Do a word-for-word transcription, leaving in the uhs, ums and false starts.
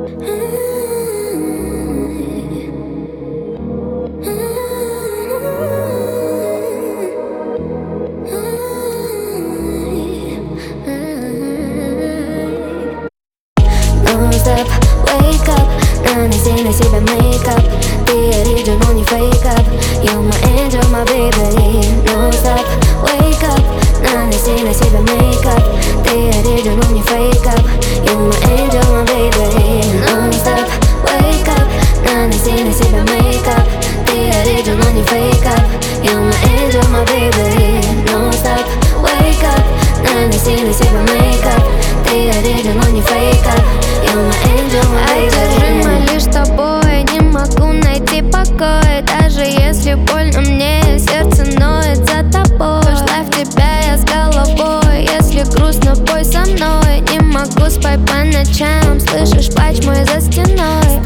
Non-stop, wake up, наноси на себя мейкап. Ты оригинал, не фейкап. You my angel, my baby. Non-stop, wake up, наноси на себя мейкап. Ты оригинал, не фейкап. You my angel, my baby. Non-stop, wake up, наноси на себя мейкап. Ты оригинал, не фейкап. You my angel, my baby. Non-stop, wake up, наноси на себя мейкап. Ты оригинал, не фейкап. Одержима лишь тобой, не могу найти покой. Даже если больно мне, сердце ноет за тобой. Пошла в тебя я с головой, если грустно, пой со мной. Не могу спать по ночам, слышишь плач мой за стеной.